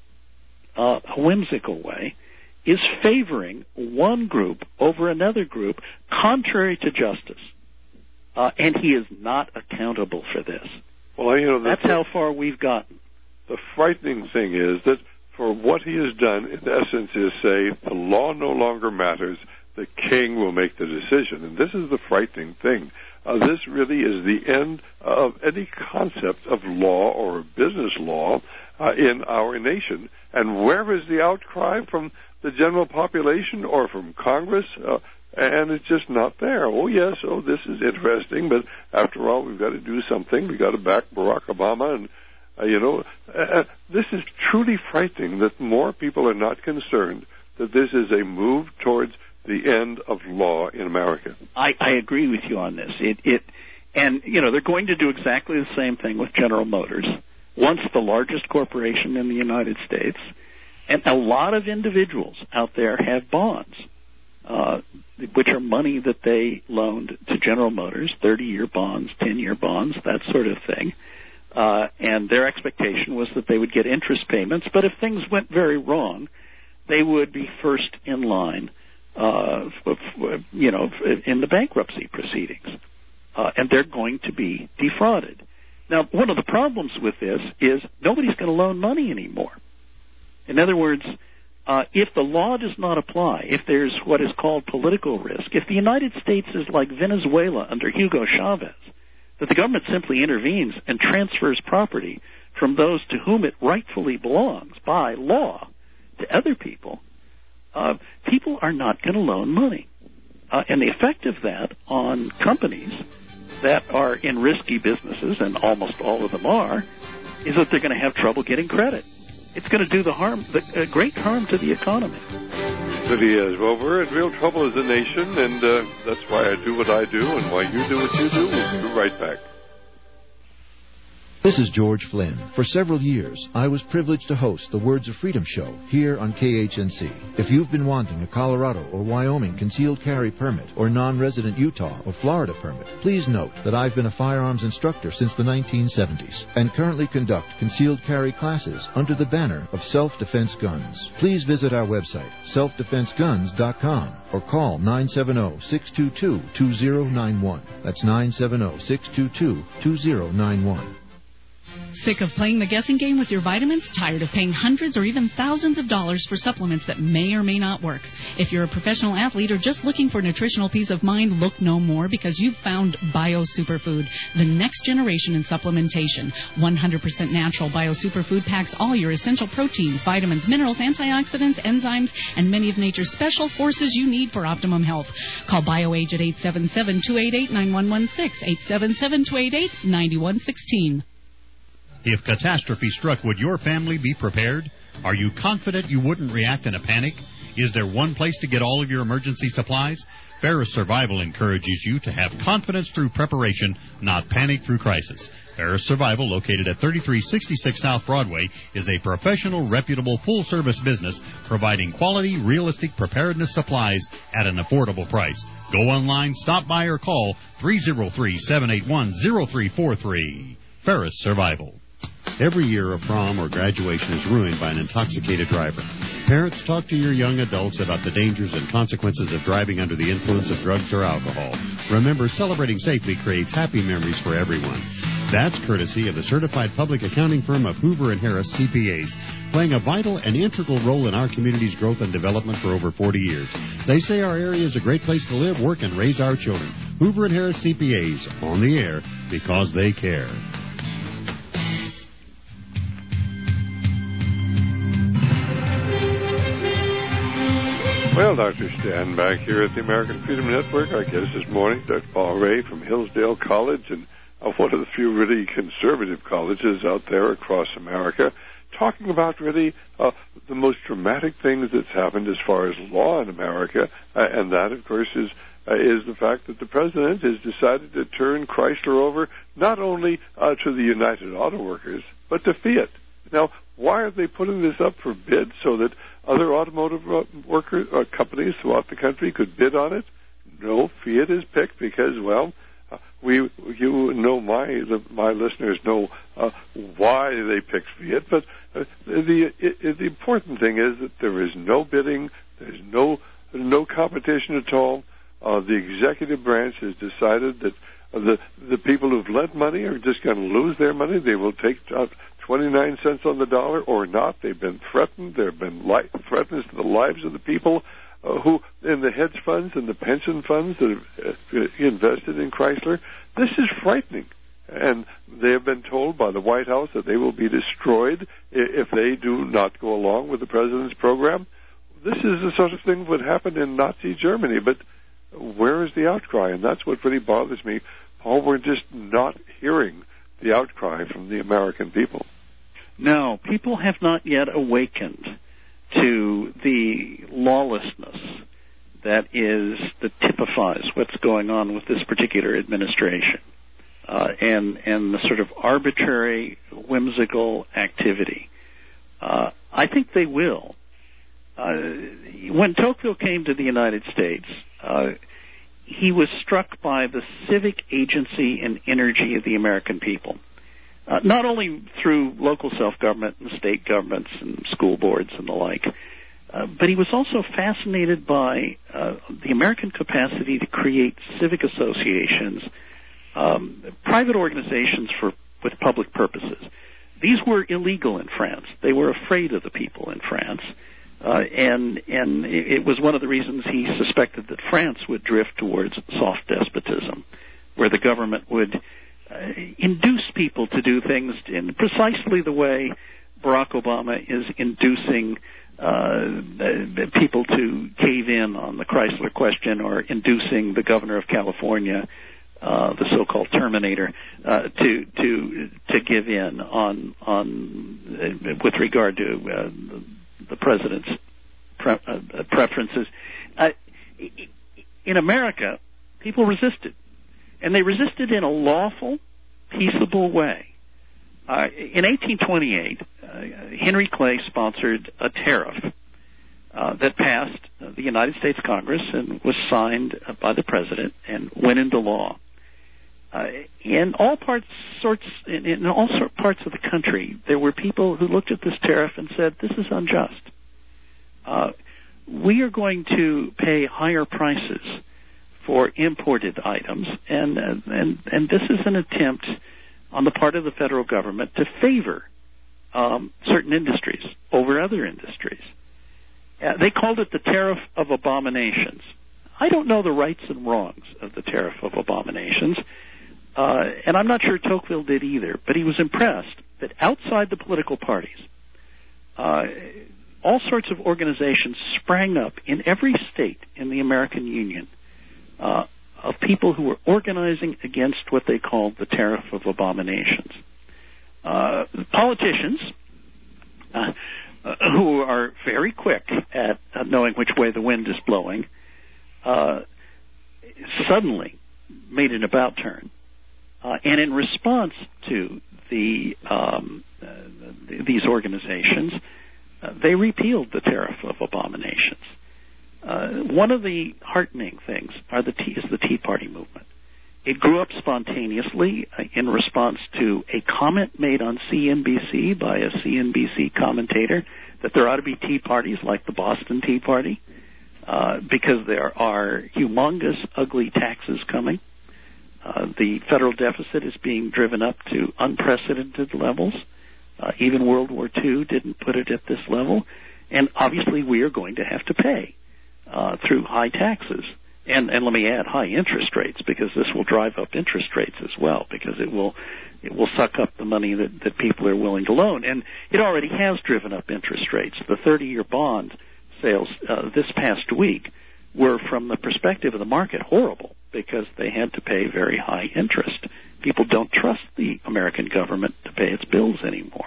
uh, a whimsical way, is favoring one group over another group, contrary to justice. Uh, and he is not accountable for this. Well, you know, that's how far we've gotten. The frightening thing is that for what he has done, in essence, is say the law no longer matters. The king will make the decision, and this is the frightening thing. Uh, this really is the end of any concept of law or business law uh, in our nation. And where is the outcry from the general population or from Congress? Uh, and it's just not there. Oh, yes, oh, this is interesting, but after all, we've got to do something. We've got to back Barack Obama, and, uh, you know, uh, this is truly frightening that more people are not concerned that this is a move towards the end of law in America. I, I agree with you on this. It, it, and, you know, they're going to do exactly the same thing with General Motors, once the largest corporation in the United States, and a lot of individuals out there have bonds, uh, which are money that they loaned to General Motors, thirty-year bonds, ten-year bonds, that sort of thing. Uh, and their expectation was that they would get interest payments, but if things went very wrong, they would be first in line, uh, f- you know, in the bankruptcy proceedings. Uh, and they're going to be defrauded. Now, one of the problems with this is nobody's going to loan money anymore. In other words, uh, if the law does not apply, if there's what is called political risk, if the United States is like Venezuela under Hugo Chavez, that the government simply intervenes and transfers property from those to whom it rightfully belongs by law to other people, uh, people are not going to loan money. Uh, and the effect of that on companies that are in risky businesses, and almost all of them are, is that they're going to have trouble getting credit. It's going to do the harm, the uh, great harm to the economy. It is. Well, we're in real trouble as a nation, and uh, that's why I do what I do, and why you do what you do. We'll be right back. This is George Flynn. For several years, I was privileged to host the Words of Freedom show here on K H N C. If you've been wanting a Colorado or Wyoming concealed carry permit or non-resident Utah or Florida permit, please note that I've been a firearms instructor since the nineteen seventies and currently conduct concealed carry classes under the banner of Self-Defense Guns. Please visit our website, self defense guns dot com, or call nine seven zero, six two two, two zero nine one. That's nine seven zero, six two two, two zero nine one. Sick of playing the guessing game with your vitamins? Tired of paying hundreds or even thousands of dollars for supplements that may or may not work? If you're a professional athlete or just looking for nutritional peace of mind, look no more, because you've found Bio Superfood, the next generation in supplementation. one hundred percent natural Bio Superfood packs all your essential proteins, vitamins, minerals, antioxidants, enzymes, and many of nature's special forces you need for optimum health. Call BioAge at eight seven seven, two eight eight, nine one one six, eight seven seven, two eight eight, nine one one six. If catastrophe struck, would your family be prepared? Are you confident you wouldn't react in a panic? Is there one place to get all of your emergency supplies? Ferris Survival encourages you to have confidence through preparation, not panic through crisis. Ferris Survival, located at thirty-three sixty-six South Broadway, is a professional, reputable, full-service business providing quality, realistic preparedness supplies at an affordable price. Go online, stop by, or call three oh three, seven eight one, oh three four three. Ferris Survival. Every year, a prom or graduation is ruined by an intoxicated driver. Parents, talk to your young adults about the dangers and consequences of driving under the influence of drugs or alcohol. Remember, celebrating safely creates happy memories for everyone. That's courtesy of the certified public accounting firm of Hoover and Harris C P As, playing a vital and integral role in our community's growth and development for over forty years. They say our area is a great place to live, work, and raise our children. Hoover and Harris C P As, on the air because they care. Well, Doctor Stan back here at the American Freedom Network. Our guest this morning, Doctor Paul Ray from Hillsdale College, and uh, one of the few really conservative colleges out there across America, talking about really uh, the most dramatic things that's happened as far as law in America, uh, and that, of course, is uh, is the fact that the president has decided to turn Chrysler over not only uh, to the United Auto Workers, but to Fiat. Now, why are they putting this up for bid so that other automotive worker uh, companies throughout the country could bid on it? No, Fiat is picked because, well, uh, we you know my the, my listeners know uh, why they picked Fiat, but uh, the it, the important thing is that there is no bidding, there's no no competition at all. Uh, the executive branch has decided that uh, the the people who've lent money are just going to lose their money. They will take out twenty-nine cents on the dollar or not. They've been threatened. There have been li- threats to the lives of the people uh, who, in the hedge funds and the pension funds that have uh, invested in Chrysler. This is frightening. And they have been told by the White House that they will be destroyed if they do not go along with the president's program. This is the sort of thing that would happen in Nazi Germany, but where is the outcry? And that's what really bothers me. Paul, we're just not hearing the outcry from the American people. No, people have not yet awakened to the lawlessness that is that typifies what's going on with this particular administration, uh, and and the sort of arbitrary, whimsical activity. Uh, I think they will. Uh, when Tocqueville came to the United States, uh, he was struck by the civic agency and energy of the American people. Uh, not only through local self-government and state governments and school boards and the like, uh, but he was also fascinated by uh, the American capacity to create civic associations, um, private organizations for with public purposes. These were illegal in France. They were afraid of the people in France, uh, and and it was one of the reasons he suspected that France would drift towards soft despotism, where the government would Uh, induce people to do things in precisely the way Barack Obama is inducing uh, people to cave in on the Chrysler question, or inducing the governor of California, uh, the so-called Terminator, uh, to to to give in on on uh, with regard to uh, the president's pre- uh, preferences. Uh, in America, people resisted. And they resisted in a lawful, peaceable way. Uh, in eighteen twenty-eight, uh, Henry Clay sponsored a tariff uh, that passed uh, the United States Congress and was signed uh, by the president and went into law. Uh, in all parts, sorts, in, in all sort, parts of the country, there were people who looked at this tariff and said, "This is unjust. Uh, we are going to pay higher prices for imported items, and and and this is an attempt on the part of the federal government to favor um, certain industries over other industries." Uh, they called it the tariff of abominations. I don't know the rights and wrongs of the tariff of abominations, uh, and I'm not sure Tocqueville did either, but he was impressed that outside the political parties, uh, all sorts of organizations sprang up in every state in the American Union, Uh, of people who were organizing against what they called the tariff of abominations. uh, politicians uh, uh, who are very quick at uh, knowing which way the wind is blowing uh, suddenly made an about turn. Uh, and in response to the um, uh, these organizations, uh, they repealed the Tariff of Abominations. Uh, one of the heartening things are the tea, is the Tea Party movement. It grew up spontaneously uh, in response to a comment made on C N B C by a C N B C commentator that there ought to be tea parties like the Boston Tea Party uh, because there are humongous, ugly taxes coming. Uh, the federal deficit is being driven up to unprecedented levels. Uh, even World War Two didn't put it at this level. And obviously we are going to have to pay uh, through high taxes. And, and let me add high interest rates, because this will drive up interest rates as well, because it will it will suck up the money that, that people are willing to loan. And it already has driven up interest rates. The thirty-year bond sales uh, this past week were, from the perspective of the market, horrible, because they had to pay very high interest. People don't trust the American government to pay its bills anymore.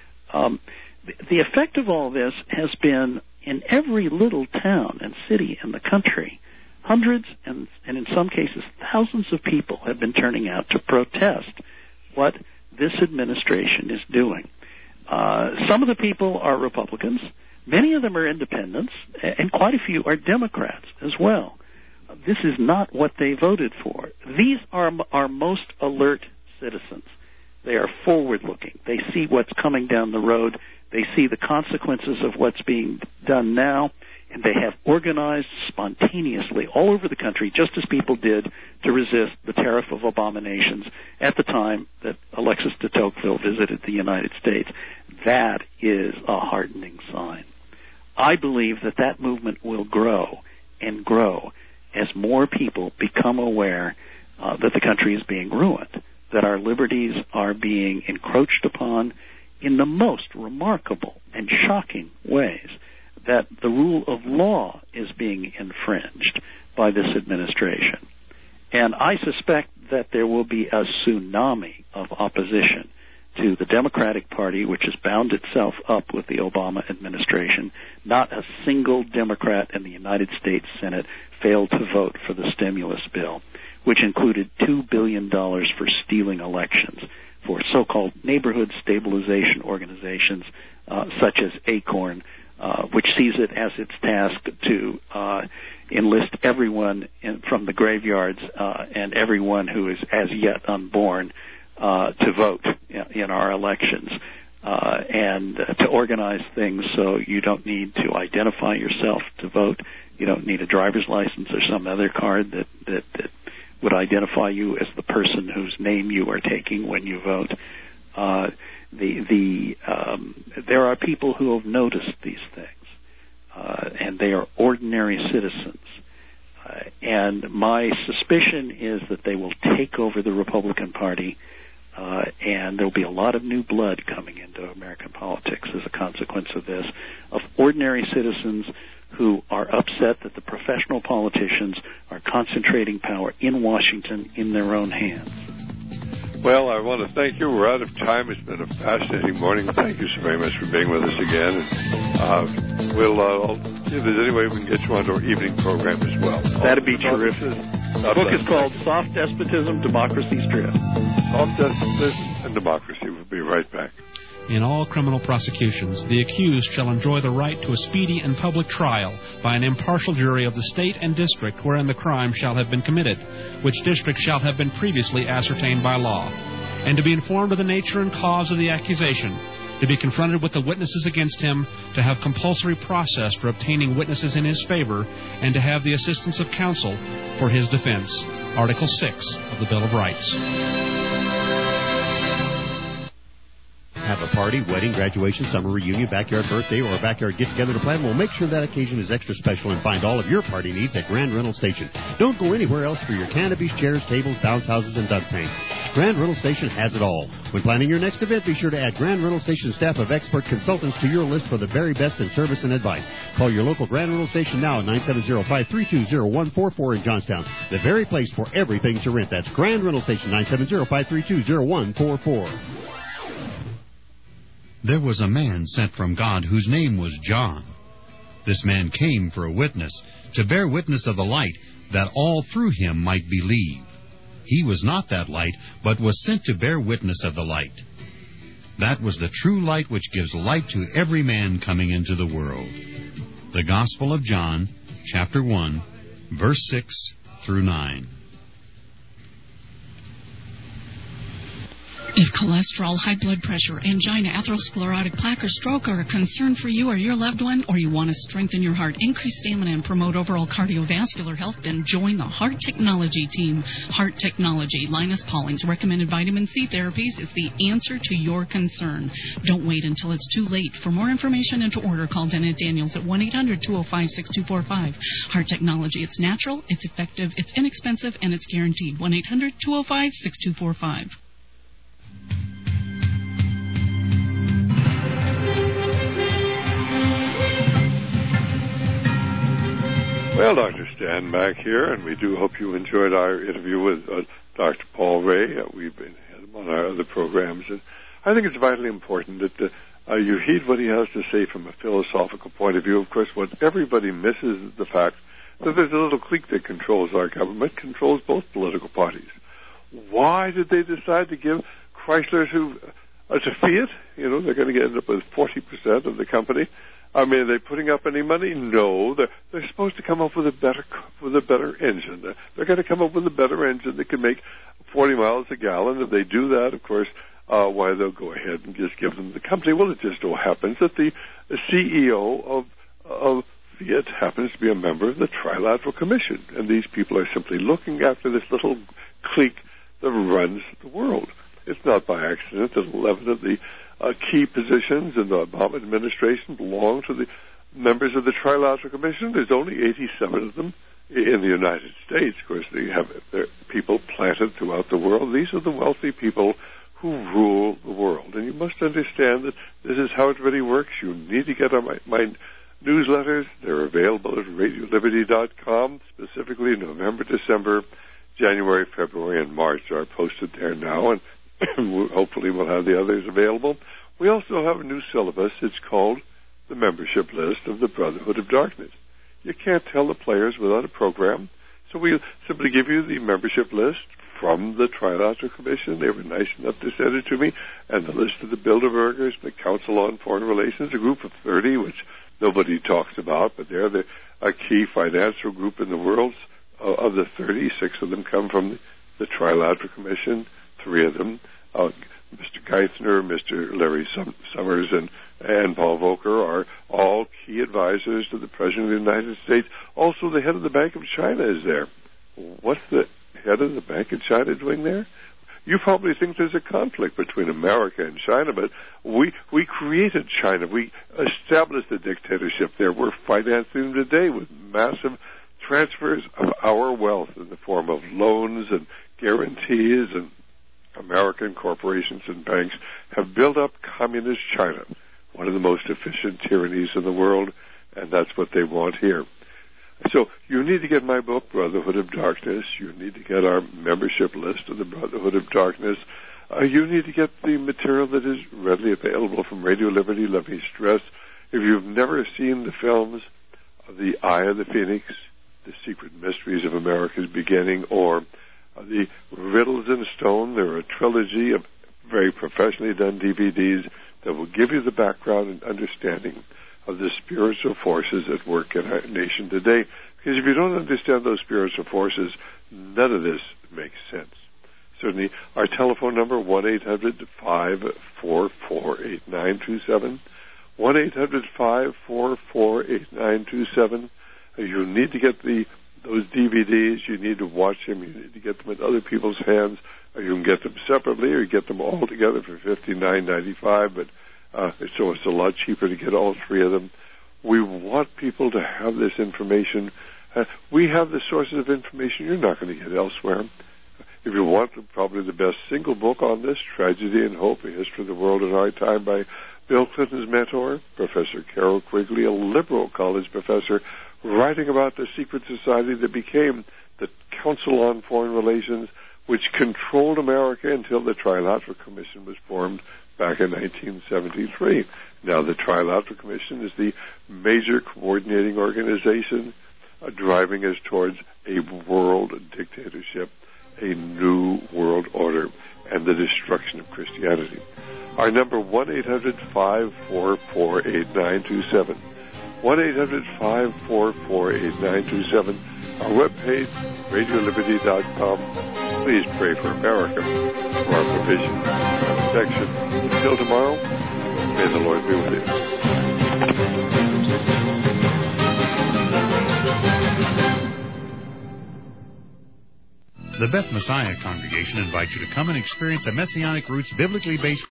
Um, the, the effect of all this has been in every little town and city in the country. Hundreds and, and in some cases thousands of people have been turning out to protest what this administration is doing. Uh, some of the people are Republicans. Many of them are independents, and quite a few are Democrats as well. This is not what they voted for. These are our most alert citizens. They are forward-looking. They see what's coming down the road. They see the consequences of what's being done now, and they have organized spontaneously all over the country, just as people did to resist the Tariff of Abominations at the time that Alexis de Tocqueville visited the United States. That is a heartening sign. I believe that that movement will grow and grow as more people become aware uh, that the country is being ruined, that our liberties are being encroached upon in the most remarkable and shocking ways, that the rule of law is being infringed by this administration. And I suspect that there will be a tsunami of opposition to the Democratic Party, which has bound itself up with the Obama administration. Not a single Democrat in the United States Senate failed to vote for the stimulus bill, which included two billion dollars for stealing elections for so-called neighborhood stabilization organizations uh, such as ACORN, uh, which sees it as its task to uh, enlist everyone in, from the graveyards uh, and everyone who is as yet unborn Uh, to vote in our elections, uh, and uh, to organize things so you don't need to identify yourself to vote. You don't need a driver's license or some other card that, that, that would identify you as the person whose name you are taking when you vote. Uh, the the um, there are people who have noticed these things, uh, and they are ordinary citizens. Uh, and my suspicion is that they will take over the Republican Party. Uh, and there will be a lot of new blood coming into American politics as a consequence of this, of ordinary citizens who are upset that the professional politicians are concentrating power in Washington in their own hands. Well, I want to thank you. We're out of time. It's been a fascinating morning. Thank you so very much for being with us again. And, uh, we'll uh, see if there's any way we can get you onto our evening program as well. That'd be terrific. The book is called Soft Despotism, Democracy's Drift. Soft Despotism and Democracy. We'll be right back. In all criminal prosecutions, the accused shall enjoy the right to a speedy and public trial by an impartial jury of the state and district wherein the crime shall have been committed, which district shall have been previously ascertained by law, and to be informed of the nature and cause of the accusation, to be confronted with the witnesses against him, to have compulsory process for obtaining witnesses in his favor, and to have the assistance of counsel for his defense. Article six of the Bill of Rights. Have a party, wedding, graduation, summer reunion, backyard birthday, or a backyard get-together to plan? Well, make sure that occasion is extra special and find all of your party needs at Grand Rental Station. Don't go anywhere else for your canopies, chairs, tables, bounce houses, and duck tanks. Grand Rental Station has it all. When planning your next event, be sure to add Grand Rental Station staff of expert consultants to your list for the very best in service and advice. Call your local Grand Rental Station now at nine seven zero, five three two, zero one four four in Johnstown. The very place for everything to rent. That's Grand Rental Station, nine seven zero, five three two, zero one four four. there was a man sent from God whose name was John. This man came for a witness, to bear witness of the light, that all through him might believe. He was not that light, but was sent to bear witness of the light. That was the true light which gives light to every man coming into the world. The Gospel of John, chapter one, verse six through nine. If cholesterol, high blood pressure, angina, atherosclerotic plaque, or stroke are a concern for you or your loved one, or you want to strengthen your heart, increase stamina, and promote overall cardiovascular health, then join the Heart Technology team. Heart Technology, Linus Pauling's recommended vitamin C therapies, is the answer to your concern. Don't wait until it's too late. For more information and to order, call Dennett Daniels at one eight hundred two oh five six two four five. Heart Technology, it's natural, it's effective, it's inexpensive, and it's guaranteed. one eight hundred two oh five six two four five. Well, Doctor Stan back here, and we do hope you enjoyed our interview with uh, Doctor Paul Ray. Uh, we've been had him on our other programs, and I think it's vitally important that uh, uh, you heed what he has to say from a philosophical point of view. Of course, what everybody misses is the fact that there's a little clique that controls our government, controls both political parties. Why did they decide to give Chrysler to, uh, to Fiat? You know, they're going to end up with forty percent of the company. I mean, are they putting up any money? No. They're, they're supposed to come up with a better with a better engine. They're, they're going to come up with a better engine that can make forty miles a gallon. If they do that, of course, uh, why they'll go ahead and just give them the company. Well, it just so happens that the, the C E O of of Fiat happens to be a member of the Trilateral Commission, and these people are simply looking after this little clique that runs the world. It's not by accident that eleven of the Uh, key positions in the Obama administration belong to the members of the Trilateral Commission. There's only eighty-seven of them in the United States. Of course, they have their people planted throughout the world. These are the wealthy people who rule the world. And you must understand that this is how it really works. You need to get on my, my newsletters. They're available at radio liberty dot com, specifically November, December, January, February, and March are posted there now, and hopefully we'll have the others available. We also have a new syllabus. It's called the Membership List of the Brotherhood of Darkness. You can't tell the players without a program, so we simply give you the membership list from the Trilateral Commission. They were nice enough to send it to me, and the list of the Bilderbergers, the Council on Foreign Relations, a group of thirty, which nobody talks about, but they're the, a key financial group in the world. Uh, of the thirty, six of them come from the, the Trilateral Commission. Three of them, uh, Mister Geithner, Mister Larry Sum- Summers, and, and Paul Volcker, are all key advisors to the President of the United States. Also, the head of the Bank of China is there. What's the head of the Bank of China doing there? You probably think there's a conflict between America and China, but we we created China. We established a dictatorship there. We're financing them today with massive transfers of our wealth in the form of loans and guarantees, and American corporations and banks have built up communist China, one of the most efficient tyrannies in the world, and that's what they want here. So you need to get my book, Brotherhood of Darkness. You need to get our membership list of the Brotherhood of Darkness. Uh, you need to get the material that is readily available from Radio Liberty. Let me stress, if you've never seen the films of The Eye of the Phoenix, The Secret Mysteries of America's Beginning, or the Riddles in Stone, they're a trilogy of very professionally done D V Ds that will give you the background and understanding of the spiritual forces at work in our nation today. Because if you don't understand those spiritual forces, none of this makes sense. Certainly, our telephone number, one eight hundred five four four eight nine two seven, one eight hundred five four four eight nine two seven. You need to get the those D V Ds, you need to watch them, you need to get them in other people's hands, or you can get them separately, or you get them all together for fifty-nine ninety-five, but uh, so it's a lot cheaper to get all three of them. We want people to have this information. Uh, we have the sources of information you're not going to get elsewhere. If you want, probably the best single book on this, Tragedy and Hope, A History of the World in Our Time, by Bill Clinton's mentor, Professor Carol Quigley, a liberal college professor, writing about the secret society that became the Council on Foreign Relations, which controlled America until the Trilateral Commission was formed back in nineteen seventy-three. Now, the Trilateral Commission is the major coordinating organization uh, driving us towards a world dictatorship, a new world order, and the destruction of Christianity. Our number, one eight hundred five four four eight nine two seven. one eight hundred five four four eight nine two seven. Our webpage, radio liberty dot com. Please pray for America, for our provision and protection. Until tomorrow, may the Lord be with you. The Beth Messiah Congregation invites you to come and experience a Messianic Roots biblically based